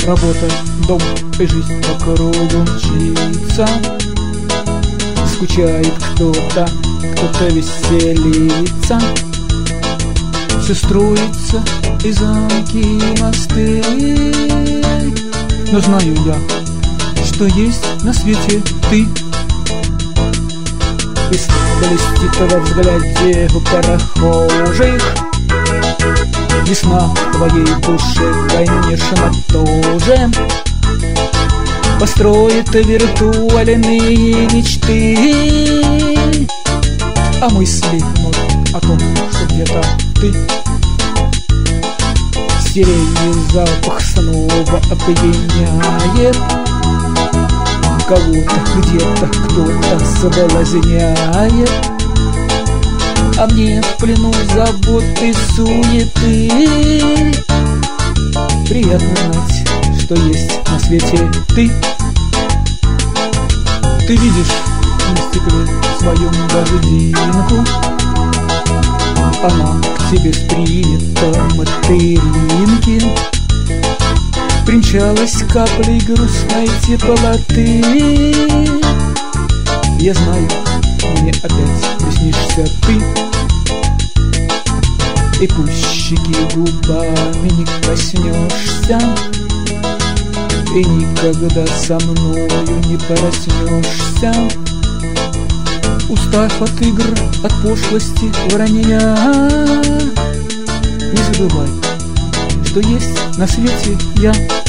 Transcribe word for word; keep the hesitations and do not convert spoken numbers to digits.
Работа, дом и жизнь по кругу мчится. Скучает кто-то, кто-то веселится. Все строится, и замки, и мосты. Но знаю я, что есть на свете ты. Весна блестит во взгляде у прохожих. Весна в твоей душе, конечно, тоже построит виртуальные мечты. А мысли вновь о том, что где-то ты. Сирени запах снова опьяняет. Кого-то где-то кто-то соблазняет. А мне в плену заботы, суеты. Приятно знать, что есть на свете ты. Ты видишь на стекле своем дождинку. Она к тебе с приветом материнки. Примчалась каплей грустной теплоты. Я знаю, мне опять приснишься ты. И пусть щеки губами не коснешься, и никогда со мною не проснешься. Устав от игр, от пошлости, вранья, не забывай, что есть на свете я.